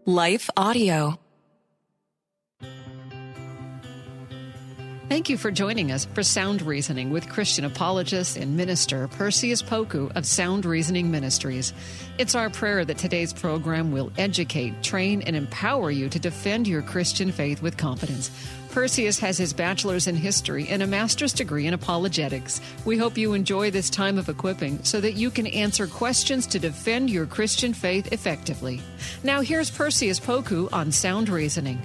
Life Audio. Thank you for joining us for Sound Reasoning with Christian apologist and minister Perseus Poku of Sound Reasoning Ministries. It's our prayer that today's program will educate, train, and empower you to defend your Christian faith with confidence. Perseus has his bachelor's in history and a master's degree in apologetics. We hope you enjoy this time of equipping so that you can answer questions to defend your Christian faith effectively. Now here's Perseus Poku on Sound Reasoning.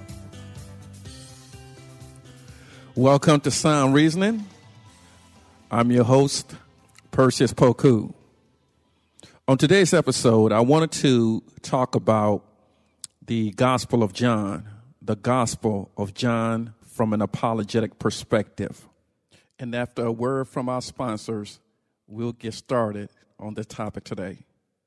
Welcome to Sound Reasoning. I'm your host, Perseus Poku. On today's episode, I wanted to talk about the Gospel of John from an apologetic perspective. And after a word from our sponsors, we'll get started on this topic today.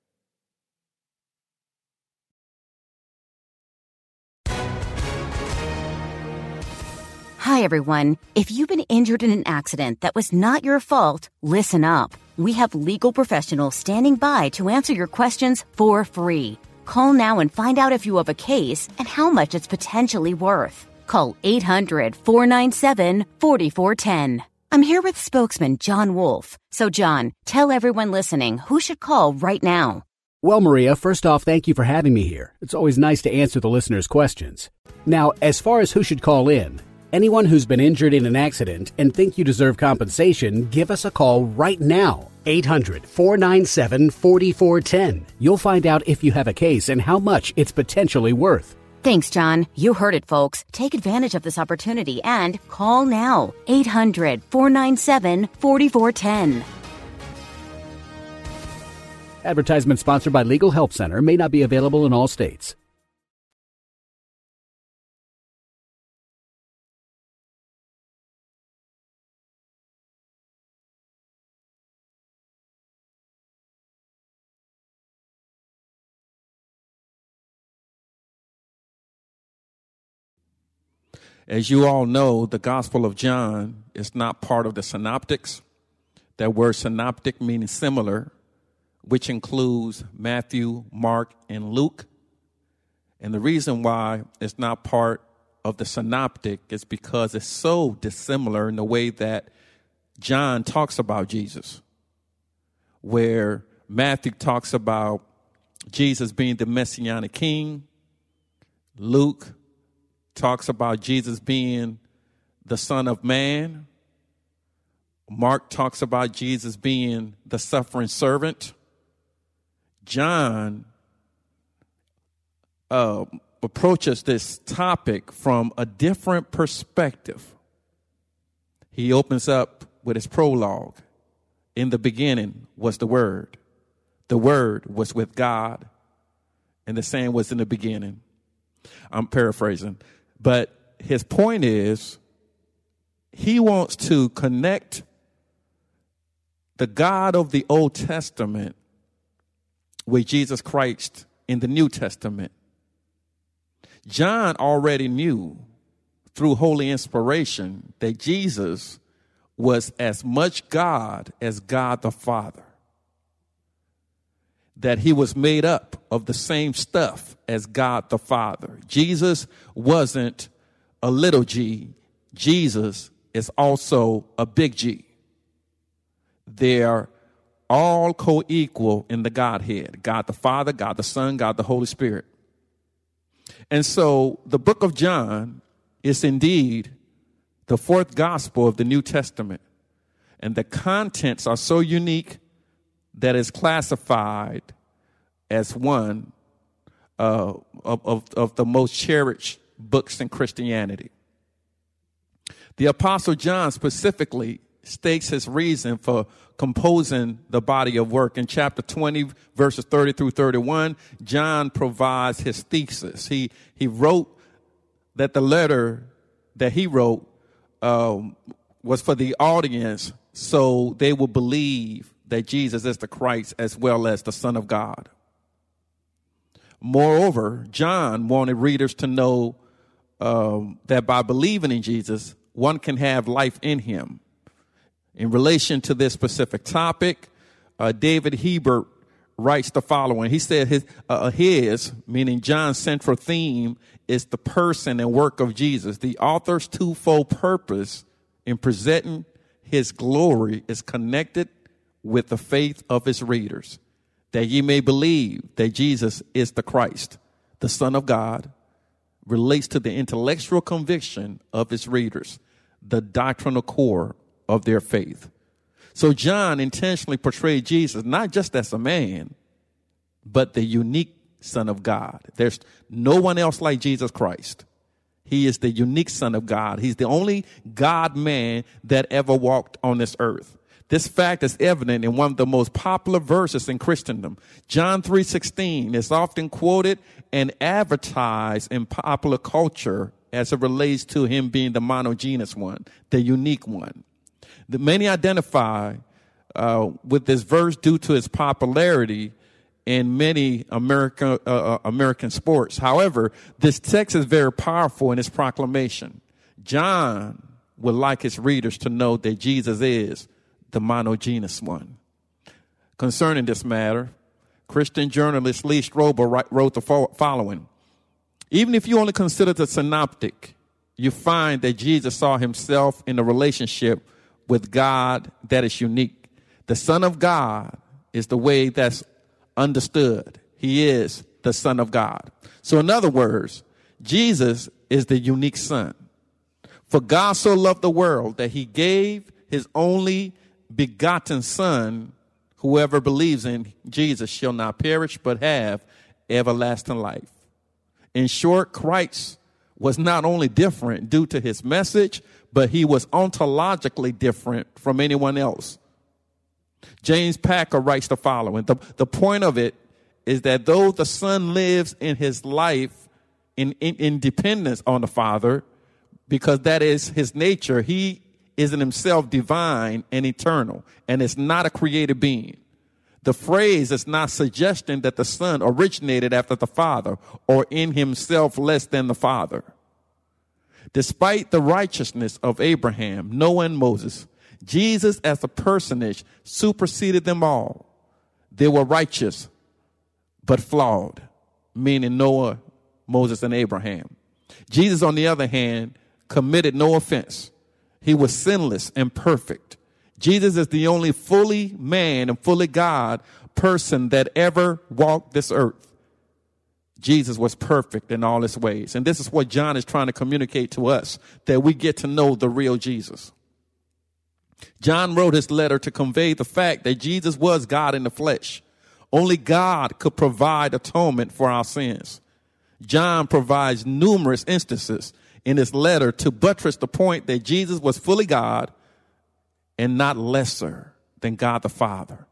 Hi, everyone. If you've been injured in an accident that was not your fault, listen up. We have legal professionals standing by to answer your questions for free. Call now and find out if you have a case and how much it's potentially worth. Call 800-497-4410. I'm here with spokesman John Wolf. So, John, tell everyone listening who should call right now. Well, Maria, first off, thank you for having me here. It's always nice to answer the listeners' questions. Now, as far as who should call in, anyone who's been injured in an accident and think you deserve compensation, give us a call right now. 800-497-4410. You'll find out if you have a case and how much it's potentially worth. Thanks, John. You heard it, folks. Take advantage of this opportunity and call now. 800-497-4410. Advertisement sponsored by Legal Help Center. May not be available in all states. As you all know, the Gospel of John is not part of the synoptics. That word synoptic meaning similar, which includes Matthew, Mark, and Luke. And the reason why it's not part of the synoptic is because it's so dissimilar in the way that John talks about Jesus, where Matthew talks about Jesus being the Messianic King, Luke talks about Jesus being the Son of Man. Mark talks about Jesus being the suffering servant. John approaches this topic from a different perspective. He opens up with his prologue. In the beginning was the Word. The Word was with God, and the same was in the beginning. I'm paraphrasing. But his point is, he wants to connect the God of the Old Testament with Jesus Christ in the New Testament. John already knew through holy inspiration that Jesus was as much God as God the Father, that he was made up of the same stuff as God the Father. Jesus wasn't a little g. Jesus is also a big G. They're all co-equal in the Godhead. God the Father, God the Son, God the Holy Spirit. And so the book of John is indeed the fourth gospel of the New Testament. And the contents are so unique that is classified as one of the most cherished books in Christianity. The Apostle John specifically states his reason for composing the body of work. In chapter 20, verses 30 through 31, John provides his thesis. He wrote that the letter that he wrote was for the audience so they will believe that Jesus is the Christ as well as the Son of God. Moreover, John wanted readers to know that by believing in Jesus, one can have life in him. In relation to this specific topic, David Hebert writes the following. He said his, meaning John's central theme, is the person and work of Jesus. The author's twofold purpose in presenting his glory is connected with the faith of his readers, that ye may believe that Jesus is the Christ, the Son of God, relates to the intellectual conviction of his readers, the doctrinal core of their faith. So John intentionally portrayed Jesus not just as a man, but the unique Son of God. There's no one else like Jesus Christ. He is the unique Son of God. He's the only God-man that ever walked on this earth. This fact is evident in one of the most popular verses in Christendom. John 3:16 is often quoted and advertised in popular culture as it relates to him being the monogenes one, the unique one. The many identify with this verse due to its popularity in many American sports. However, this text is very powerful in its proclamation. John would like his readers to know that Jesus is the monogenes one. Concerning this matter, Christian journalist Lee Strobel wrote the following. Even if you only consider the synoptic, you find that Jesus saw himself in a relationship with God that is unique. The Son of God is the way that's understood. He is the Son of God. So in other words, Jesus is the unique Son. For God so loved the world that he gave his only begotten Son. Whoever believes in Jesus shall not perish but have everlasting life. In short, Christ was not only different due to his message, but he was ontologically different from anyone else. James Packer writes the following. The point of it is that though the Son lives in his life in dependence on the Father, because that is his nature, he is in himself divine and eternal, and is not a created being. The phrase is not suggesting that the Son originated after the Father or in himself less than the Father. Despite the righteousness of Abraham, Noah, and Moses, Jesus as a personage superseded them all. They were righteous, but flawed, meaning Noah, Moses, and Abraham. Jesus, on the other hand, committed no offense. He was sinless and perfect. Jesus is the only fully man and fully God person that ever walked this earth. Jesus was perfect in all his ways. And this is what John is trying to communicate to us, that we get to know the real Jesus. John wrote his letter to convey the fact that Jesus was God in the flesh. Only God could provide atonement for our sins. John provides numerous instances in his letter to buttress the point that Jesus was fully God and not lesser than God the Father.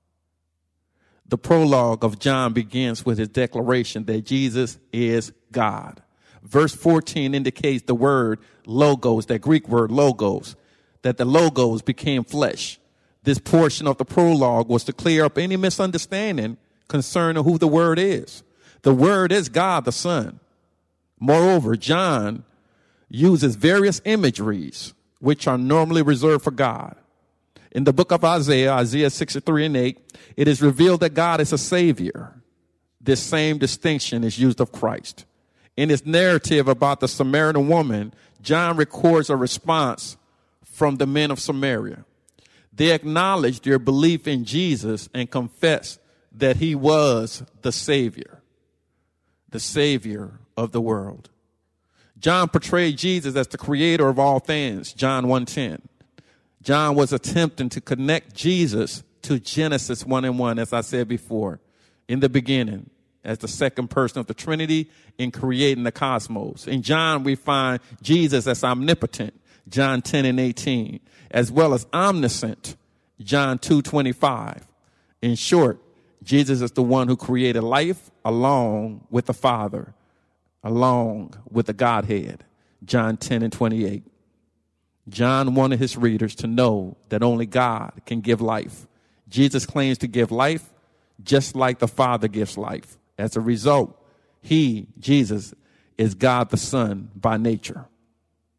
The prologue of John begins with his declaration that Jesus is God. Verse 14 indicates the word logos, that Greek word logos, that the logos became flesh. This portion of the prologue was to clear up any misunderstanding concerning who the word is. The word is God the Son. Moreover, John uses various imageries which are normally reserved for God. In the book of Isaiah 63:8, it is revealed that God is a Savior. This same distinction is used of Christ. In his narrative about the Samaritan woman, John records a response from the men of Samaria. They acknowledged their belief in Jesus and confessed that he was the Savior of the world. John portrayed Jesus as the creator of all things, John 1:10. John was attempting to connect Jesus to Genesis 1:1, as I said before, in the beginning, as the second person of the Trinity in creating the cosmos. In John, we find Jesus as omnipotent, John 10:18, as well as omniscient, John 2:25. In short, Jesus is the one who created life along with the Father, along with the Godhead, John 10:28. John wanted his readers to know that only God can give life. Jesus claims to give life just like the Father gives life. As a result, he, Jesus, is God the Son by nature.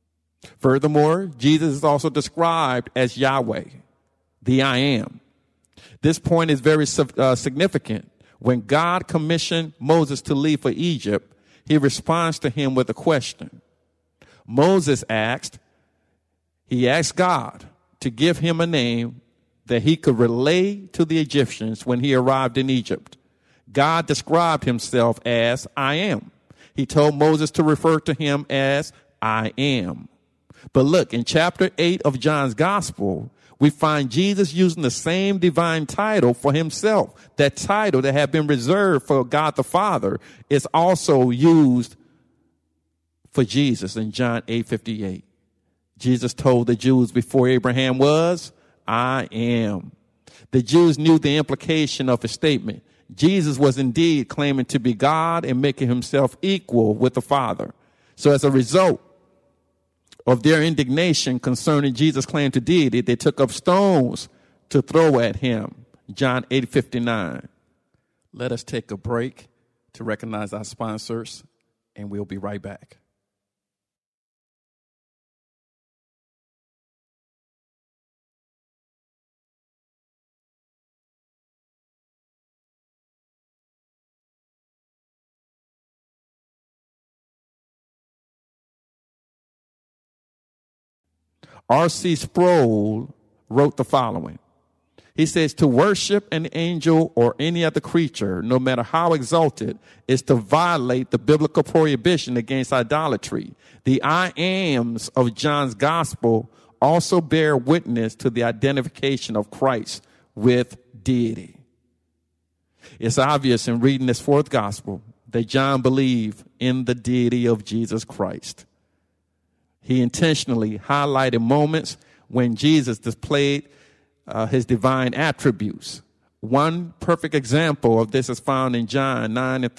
Furthermore, Jesus is also described as Yahweh, the I Am. This point is very significant. When God commissioned Moses to leave for Egypt, he responds to him with a question. Moses asked God to give him a name that he could relay to the Egyptians when he arrived in Egypt. God described himself as I am. He told Moses to refer to him as I am. But look, in chapter 8 of John's gospel, we find Jesus using the same divine title for himself. That title that had been reserved for God the Father is also used for Jesus in John 8:58. Jesus told the Jews before Abraham was, I am. The Jews knew the implication of his statement. Jesus was indeed claiming to be God and making himself equal with the Father. So as a result of their indignation concerning Jesus' claim to deity, they took up stones to throw at him. John 8:59. Let us take a break to recognize our sponsors, and we'll be right back. R.C. Sproul wrote the following. He says, to worship an angel or any other creature, no matter how exalted, is to violate the biblical prohibition against idolatry. The I ams of John's gospel also bear witness to the identification of Christ with deity. It's obvious in reading this fourth gospel that John believed in the deity of Jesus Christ. He intentionally highlighted moments when Jesus displayed his divine attributes. One perfect example of this is found in John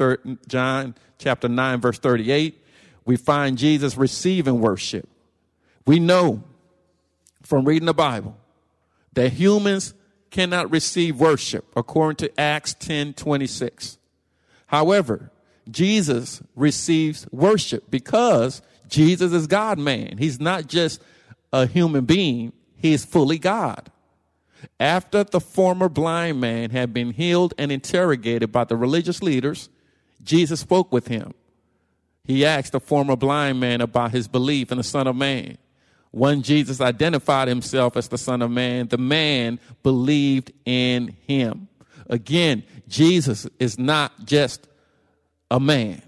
chapter 9, verse 38. We find Jesus receiving worship. We know from reading the Bible that humans cannot receive worship according to Acts 10:26. However, Jesus receives worship because Jesus is God-man. He's not just a human being. He's fully God. After the former blind man had been healed and interrogated by the religious leaders, Jesus spoke with him. He asked the former blind man about his belief in the Son of Man. When Jesus identified himself as the Son of Man, the man believed in him. Again, Jesus is not just a man.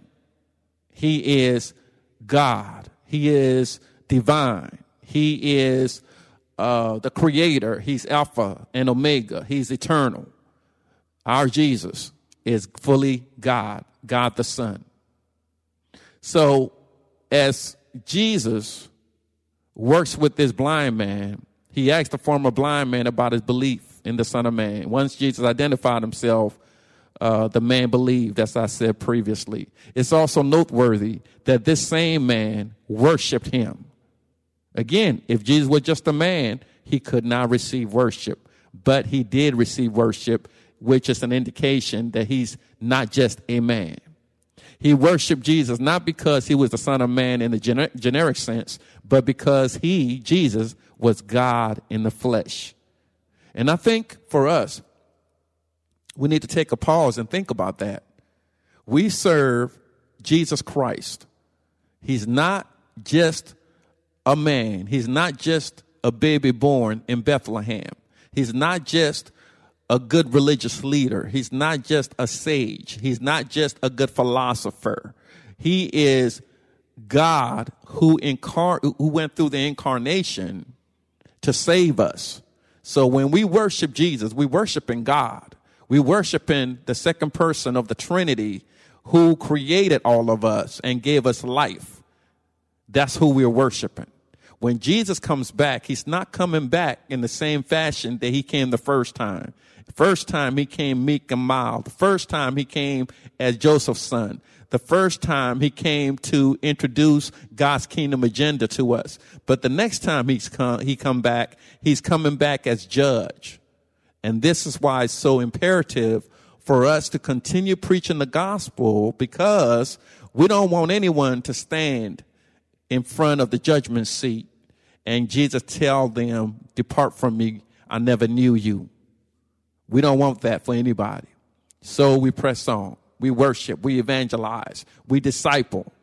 He is God. He is divine. He is the creator. He's Alpha and Omega. He's eternal. Our Jesus is fully God, God the Son. So as Jesus works with this blind man, he asked the former blind man about his belief in the Son of Man. Once Jesus identified himself, the man believed, as I said previously. It's also noteworthy that this same man worshiped him. Again, if Jesus was just a man, he could not receive worship. But he did receive worship, which is an indication that he's not just a man. He worshiped Jesus not because he was the Son of Man in the generic sense, but because he, Jesus, was God in the flesh. And I think for us, we need to take a pause and think about that. We serve Jesus Christ. He's not just a man. He's not just a baby born in Bethlehem. He's not just a good religious leader. He's not just a sage. He's not just a good philosopher. He is God who went through the incarnation to save us. So when we worship Jesus, we worship in God. We worship in the second person of the Trinity who created all of us and gave us life. That's who we're worshiping. When Jesus comes back, he's not coming back in the same fashion that he came the first time. The first time he came meek and mild. The first time he came as Joseph's son. The first time he came to introduce God's kingdom agenda to us. But the next time he come back, he's coming back as judge. And this is why it's so imperative for us to continue preaching the gospel, because we don't want anyone to stand in front of the judgment seat and Jesus tell them, "Depart from me, I never knew you." We don't want that for anybody. So we press on. We worship. We evangelize. We disciple.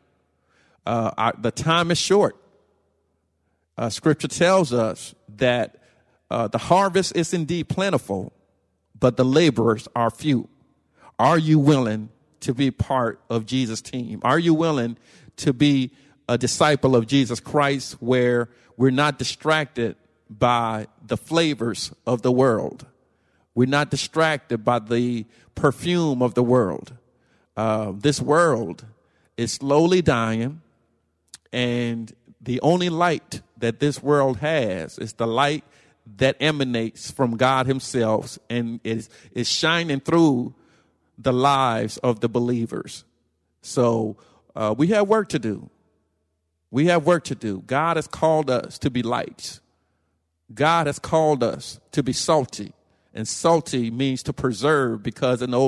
The time is short. Scripture tells us that the harvest is indeed plentiful, but the laborers are few. Are you willing to be part of Jesus' team? Are you willing to be a disciple of Jesus Christ where we're not distracted by the flavors of the world? We're not distracted by the perfume of the world. This world is slowly dying, and the only light that this world has is the light that emanates from God himself and is shining through the lives of the believers. So we have work to do. We have work to do. God has called us to be lights. God has called us to be salty. And salty means to preserve, because in the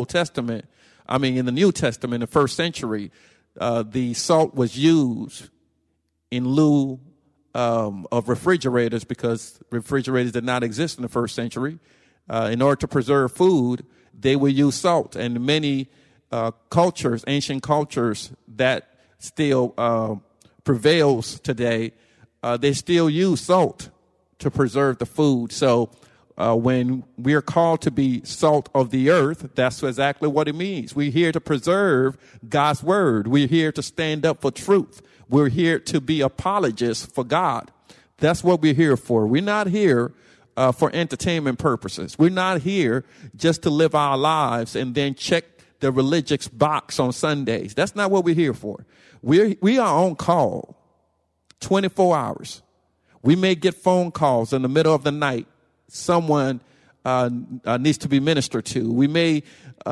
in the New Testament, in the first century, the salt was used in lieu of refrigerators, because refrigerators did not exist in the first century. In order to preserve food, they would use salt. And many cultures, ancient cultures that still prevails today, they still use salt to preserve the food. So when we are called to be salt of the earth, that's exactly what it means. We're here to preserve God's word. We're here to stand up for truth. We're here to be apologists for God. That's what we're here for. We're not here for entertainment purposes. We're not here just to live our lives and then check the religious box on Sundays. That's not what we're here for. We are on call 24 hours. We may get phone calls in the middle of the night. Someone needs to be ministered to. We may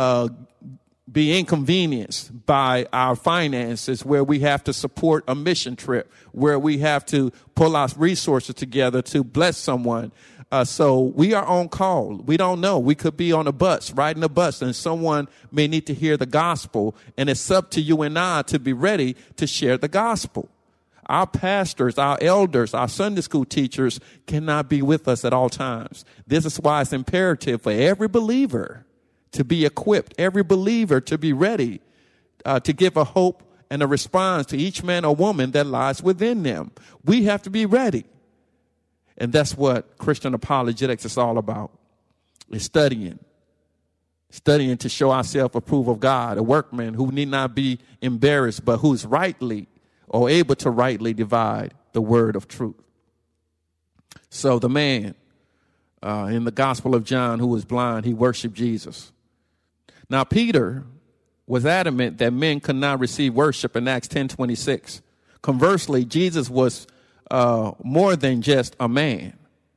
be inconvenienced by our finances, where we have to support a mission trip, where we have to pull our resources together to bless someone. So we are on call. We don't know. We could be on a bus, riding a bus, and someone may need to hear the gospel. And it's up to you and I to be ready to share the gospel. Our pastors, our elders, our Sunday school teachers cannot be with us at all times. This is why it's imperative for every believer to be equipped, every believer to be ready to give a hope and a response to each man or woman that lies within them. We have to be ready. And that's what Christian apologetics is all about. It's studying to show ourselves approved of God, a workman who need not be embarrassed, but who's rightly or able to rightly divide the word of truth. So the man in the Gospel of John who was blind, he worshiped Jesus. Now, Peter was adamant that men could not receive worship in Acts 10:26. Conversely, Jesus was more than just a man.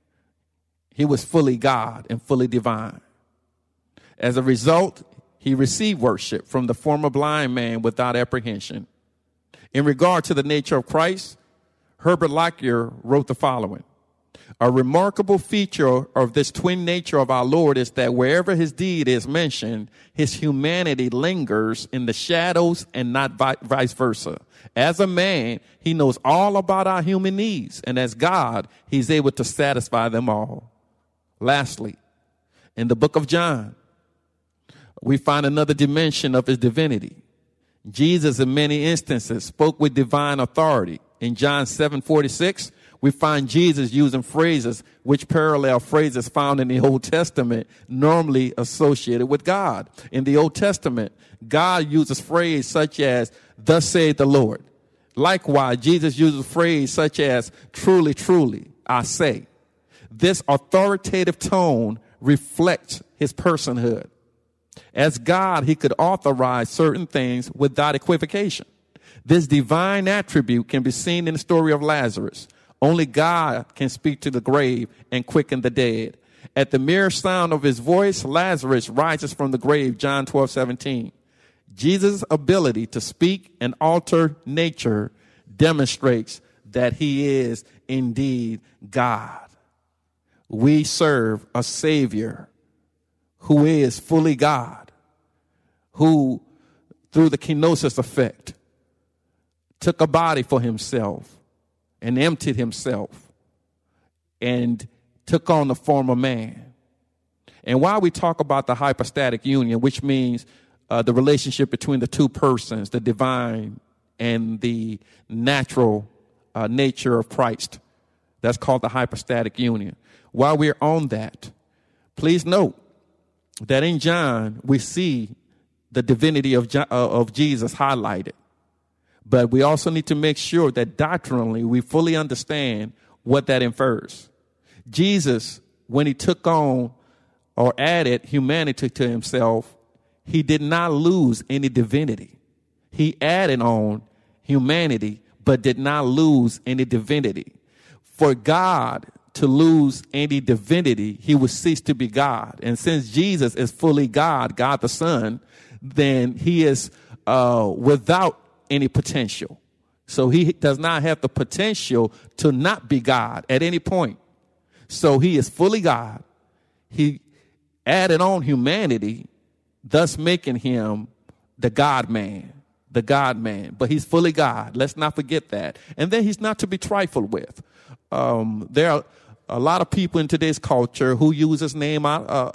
He was fully God and fully divine. As a result, he received worship from the former blind man without apprehension. In regard to the nature of Christ, Herbert Lockyer wrote the following: a remarkable feature of this twin nature of our Lord is that wherever his deed is mentioned, his humanity lingers in the shadows and not vice versa. As a man, he knows all about our human needs, and as God, he's able to satisfy them all. Lastly, in the book of John, we find another dimension of his divinity. Jesus, in many instances, spoke with divine authority. In John 7:46, we find Jesus using phrases which parallel phrases found in the Old Testament, normally associated with God. In the Old Testament, God uses phrases such as, "Thus saith the Lord." Likewise, Jesus uses phrases such as, "Truly, truly, I say." This authoritative tone reflects his personhood. As God, he could authorize certain things without equivocation. This divine attribute can be seen in the story of Lazarus. Only God can speak to the grave and quicken the dead. At the mere sound of his voice, Lazarus rises from the grave, John 12:17. Jesus' ability to speak and alter nature demonstrates that he is indeed God. We serve a Savior who is fully God, who, through the kenosis effect, took a body for himself and emptied himself and took on the form of man. And while we talk about the hypostatic union, which means the relationship between the two persons, the divine and the natural nature of Christ, that's called the hypostatic union. While we're on that, please note that in John, we see the divinity of Jesus highlighted. But we also need to make sure that doctrinally we fully understand what that infers. Jesus, when he took on or added humanity to himself, he did not lose any divinity. He added on humanity, but did not lose any divinity. For God to lose any divinity, he would cease to be God. And since Jesus is fully God, God the Son, then he is without any potential. So he does not have the potential to not be God at any point. So he is fully God. He added on humanity, thus making him the God-man. The God-man. But he's fully God. Let's not forget that. And then he's not to be trifled with. There are a lot of people in today's culture who use his name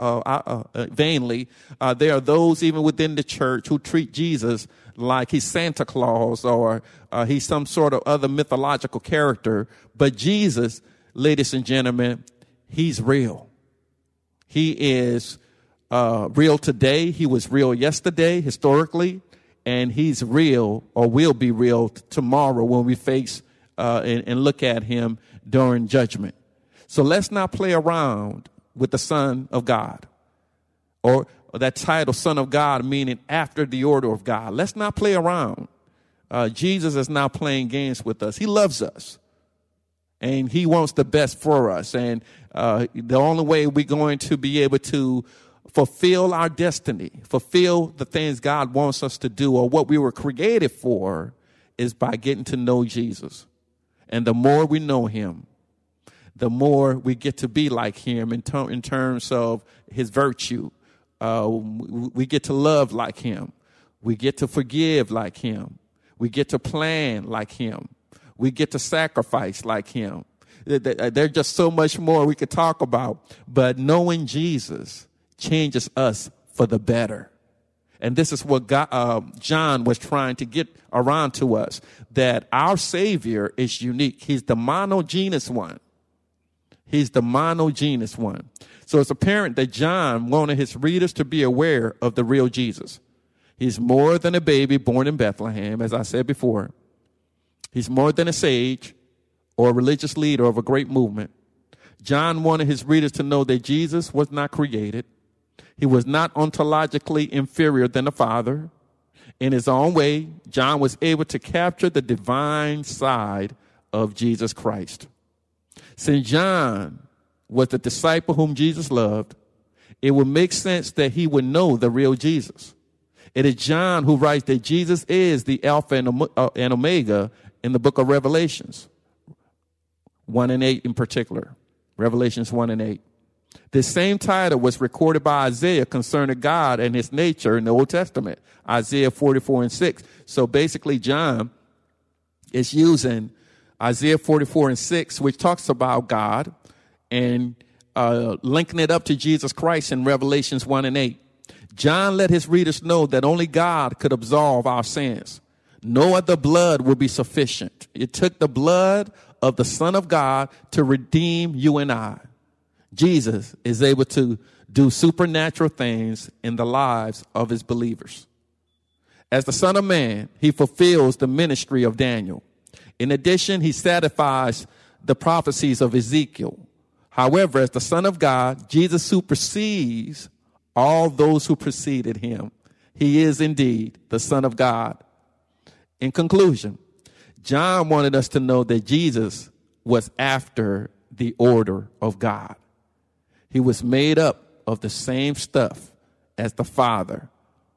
vainly. There are those even within the church who treat Jesus like he's Santa Claus or he's some sort of other mythological character. But Jesus, ladies and gentlemen, he's real. He is real today. He was real yesterday, historically, and he's real or will be real tomorrow when we face and look at him during judgment. So let's not play around with the Son of God, or that title, Son of God, meaning after the order of God. Let's not play around. Jesus is not playing games with us. He loves us, and he wants the best for us. And the only way we're going to be able to fulfill our destiny, fulfill the things God wants us to do or what we were created for, is by getting to know Jesus. And the more we know him, the more we get to be like him in terms of his virtue. We get to love like him. We get to forgive like him. We get to plan like him. We get to sacrifice like him. There's just so much more we could talk about. But knowing Jesus changes us for the better. And this is what John was trying to get around to us, that our Savior is unique. He's the monogenes one. He's the monogenes one. So it's apparent that John wanted his readers to be aware of the real Jesus. He's more than a baby born in Bethlehem, as I said before. He's more than a sage or a religious leader of a great movement. John wanted his readers to know that Jesus was not created. He was not ontologically inferior than the Father. In his own way, John was able to capture the divine side of Jesus Christ. Since John was the disciple whom Jesus loved, it would make sense that he would know the real Jesus. It is John who writes that Jesus is the Alpha and Omega in the book of Revelations, 1 and 8 in particular, Revelations 1 and 8. This same title was recorded by Isaiah concerning God and his nature in the Old Testament, Isaiah 44 and 6. So basically, John is using Isaiah 44 and 6, which talks about God, and linking it up to Jesus Christ in Revelations 1 and 8. John let his readers know that only God could absolve our sins. No other blood would be sufficient. It took the blood of the Son of God to redeem you and I. Jesus is able to do supernatural things in the lives of his believers. As the Son of Man, he fulfills the ministry of Daniel. In addition, he satisfies the prophecies of Ezekiel. However, as the Son of God, Jesus supersedes all those who preceded him. He is indeed the Son of God. In conclusion, John wanted us to know that Jesus was after the order of God. He was made up of the same stuff as the Father,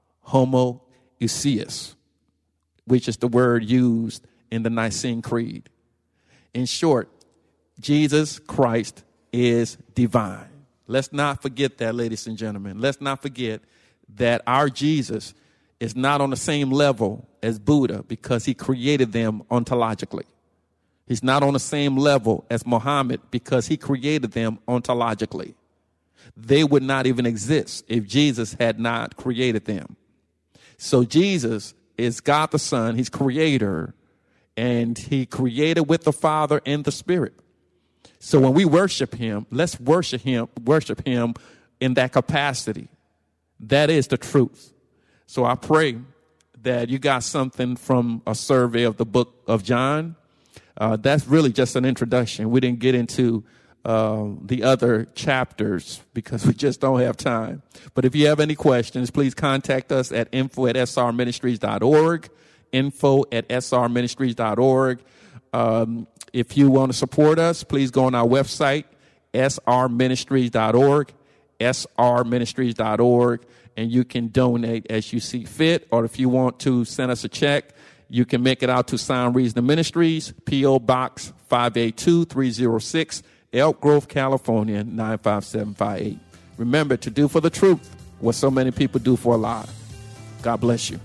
homoousios, which is the word used in the Nicene Creed. In short, Jesus Christ is divine. Let's not forget that, ladies and gentlemen. Let's not forget that our Jesus is not on the same level as Buddha because he created them ontologically. He's not on the same level as Muhammad because he created them ontologically. They would not even exist if Jesus had not created them. So Jesus is God the Son. He's creator, and he created with the Father and the Spirit. So when we worship him, let's worship him in that capacity. That is the truth. So I pray that you got something from a survey of the book of John. That's really just an introduction. We didn't get into the other chapters because we just don't have time. But if you have any questions, please contact us at info@srministries.org, info@srministries.org. If you want to support us, please go on our website, srministries.org, srministries.org, and you can donate as you see fit. Or if you want to send us a check, you can make it out to Sound Reasoning Ministries, P.O. Box 582-306, Elk Grove, California, 95758. Remember to do for the truth what so many people do for a lie. God bless you.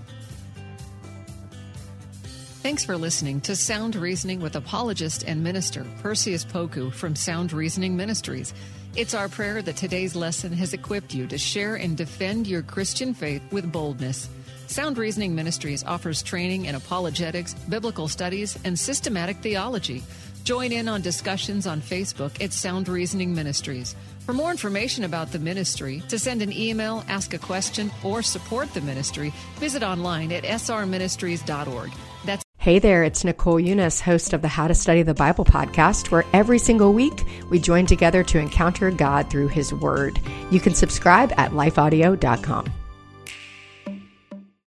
Thanks for listening to Sound Reasoning with apologist and minister Perseus Poku from Sound Reasoning Ministries. It's our prayer that today's lesson has equipped you to share and defend your Christian faith with boldness. Sound Reasoning Ministries offers training in apologetics, biblical studies, and systematic theology. Join in on discussions on Facebook at Sound Reasoning Ministries. For more information about the ministry, to send an email, ask a question, or support the ministry, visit online at srministries.org. That's Hey there, it's Nicole Eunice, host of the How to Study the Bible podcast, where every single week we join together to encounter God through His Word. You can subscribe at lifeaudio.com.